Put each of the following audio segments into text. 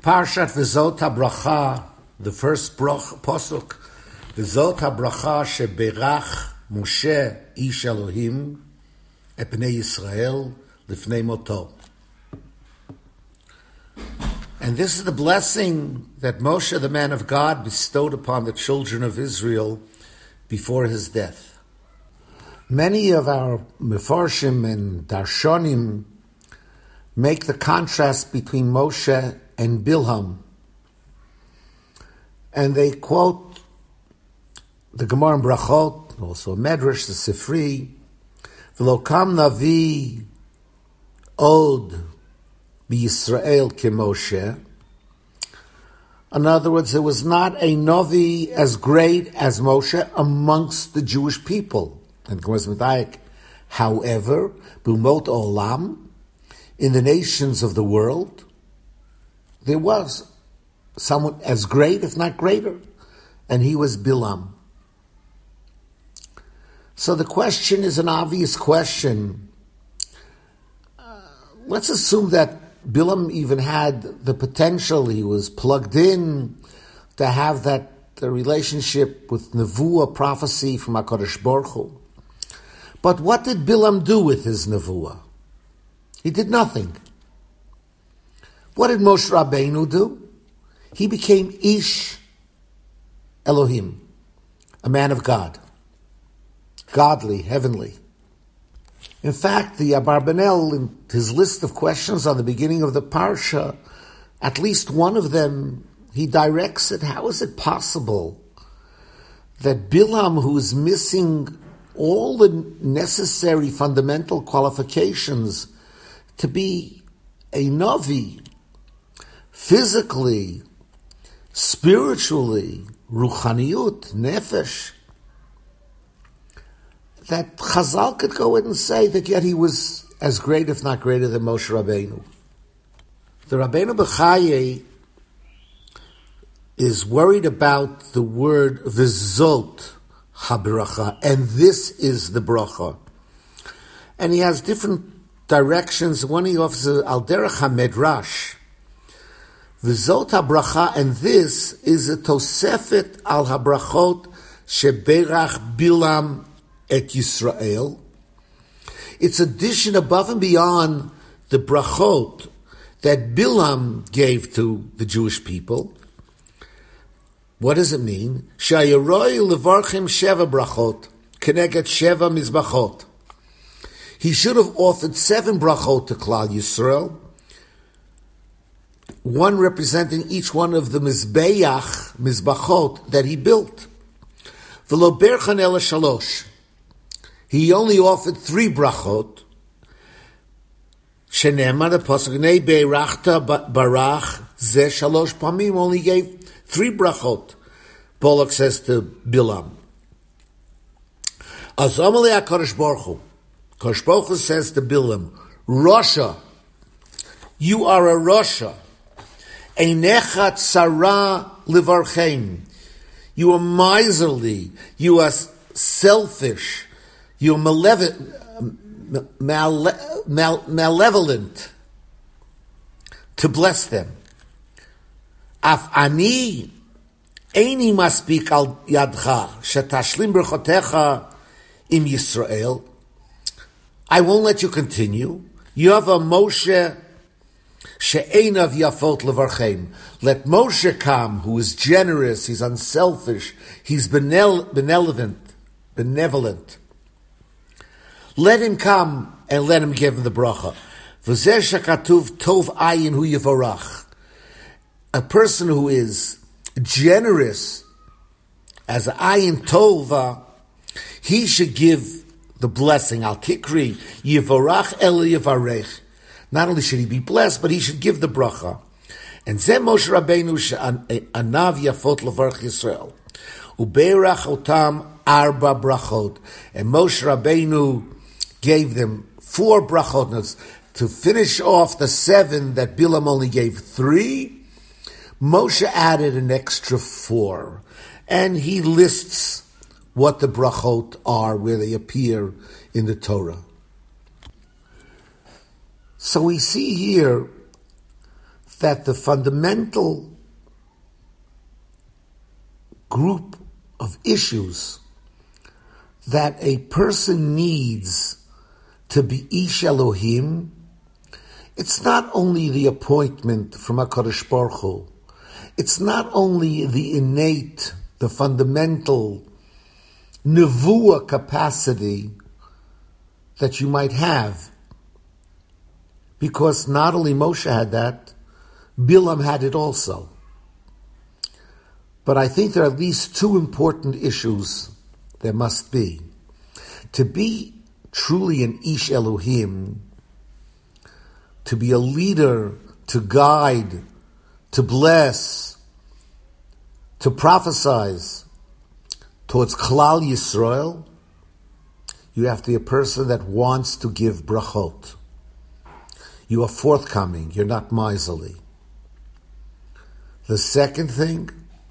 Parshat V'zot HaBracha, the first posuk, V'zot HaBracha sheberach Moshe ish Elohim et Bnei Yisrael lifnei moto. And this is the blessing that Moshe, the man of God, bestowed upon the children of Israel before his death. Many of our Mefarshim and Darshanim make the contrast between Moshe and Bilham. And they quote the Gemara in Brachot, also Medrash, the Sifri, V'lo kam navi od b'Yisrael ke-Moshe. In other words, there was not a Navi as great as Moshe amongst the Jewish people. And however, b'umot olam, in the nations of the world, there was someone as great, if not greater, and he was Bilam. So the question is an obvious question. Let's assume that Bilam even had the potential, he was plugged in to have the relationship with Nevuah, prophecy from HaKadosh Baruch Hu. But what did Bilam do with his Nevuah? He did nothing. What did Moshe Rabbeinu do? He became Ish Elohim, a man of God, godly, heavenly. In fact, the Abarbanel, in his list of questions on the beginning of the Parsha, at least one of them, he directs it, how is it possible that Bilam, who is missing all the necessary fundamental qualifications to be a Navi, physically, spiritually, ruchaniyut, nefesh, that Chazal could go in and say that yet he was as great, if not greater, than Moshe Rabbeinu. The Rabbeinu Bechaye is worried about the word v'zot habracha, and this is the bracha. And he has different directions. One he offers al derech hamedrash. V'zot habracha, and this is a tosefet al habrachot sheberach Bilam et Yisrael. It's addition above and beyond the brachot that Bilam gave to the Jewish people. What does it mean? Shayaroi levarchim sheva brachot keneged sheva mizbachot. He should have offered 7 brachot to Klal Yisrael, one representing each one of the mizbachot that he built. V'lo berchan ela shalosh. He only offered 3 brachot. Shenemar, the pasuk, nei beirachta barach ze shalosh pamim, only gave 3 brachot. Polak says to Bilam. Az amalei HaKadosh Baruch Hu. HaKadosh Baruch Hu says to Bilam, Rasha, you are a Rasha. Einecha tzara livarchein. You are miserly. You are selfish. You are malevolent to bless them. Af ani eini maspik al yadcha shetashlim berchotecha im Yisrael. I won't let you continue. You have a Moshe she'einav yafot levarchem. Let Moshe come, who is generous, he's unselfish, he's benevolent. Let him come and let him give him the bracha. V'zeh shekatuv tov ayin hu yivorach. A person who is generous as ayin tova, he should give the blessing. Al tikri yivorach el yivarech. Not only should he be blessed, but he should give the bracha. And zeh Moshe Rabbeinu she'anav yafot levarch Yisrael. Ubeirach otam arba brachot. And Moshe Rabbeinu gave them 4 brachot. To finish off the 7 that Bilam only gave 3, Moshe added an extra 4. And he lists what the brachot are, where they appear in the Torah. So we see here that the fundamental group of issues that a person needs to be Ish Elohim, it's not only the appointment from HaKadosh Baruch Hu, it's not only the innate, the fundamental nevuah capacity that you might have, because not only Moshe had that, Bilam had it also. But I think there are at least two important issues there must be. To be truly an Ish Elohim, to be a leader, to guide, to bless, to prophesize towards Klal Yisrael, you have to be a person that wants to give brachot. You are forthcoming, you're not miserly. The second thing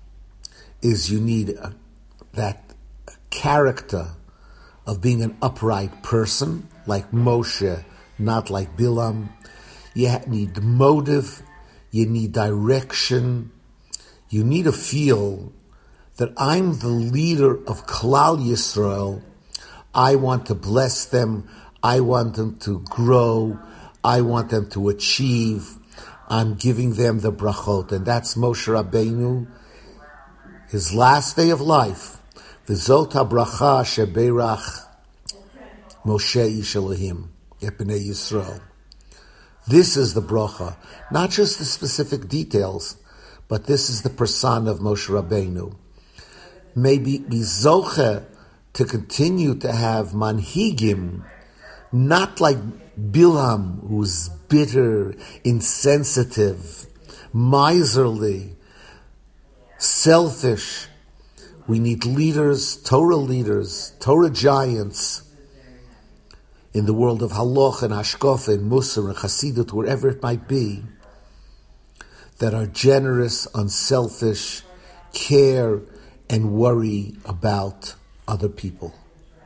is you need that character of being an upright person, like Moshe, not like Bilam. You need motive, you need direction, you need to feel that I'm the leader of Klal Yisrael. I want to bless them, I want them to grow, I want them to achieve, I'm giving them the brachot. And that's Moshe Rabbeinu, his last day of life. V'zot habracha shebeirach Moshe Ish Elohim et Bnei Yisrael. This is the bracha, not just the specific details, but this is the persona of Moshe Rabbeinu. Maybe be zoche to continue to have manhigim, not like Bilam, who's bitter, insensitive, miserly, selfish. We need leaders, Torah giants, in the world of Halacha and Hashkafa and Musar and Chassidut, wherever it might be, that are generous, unselfish, care and worry about other people.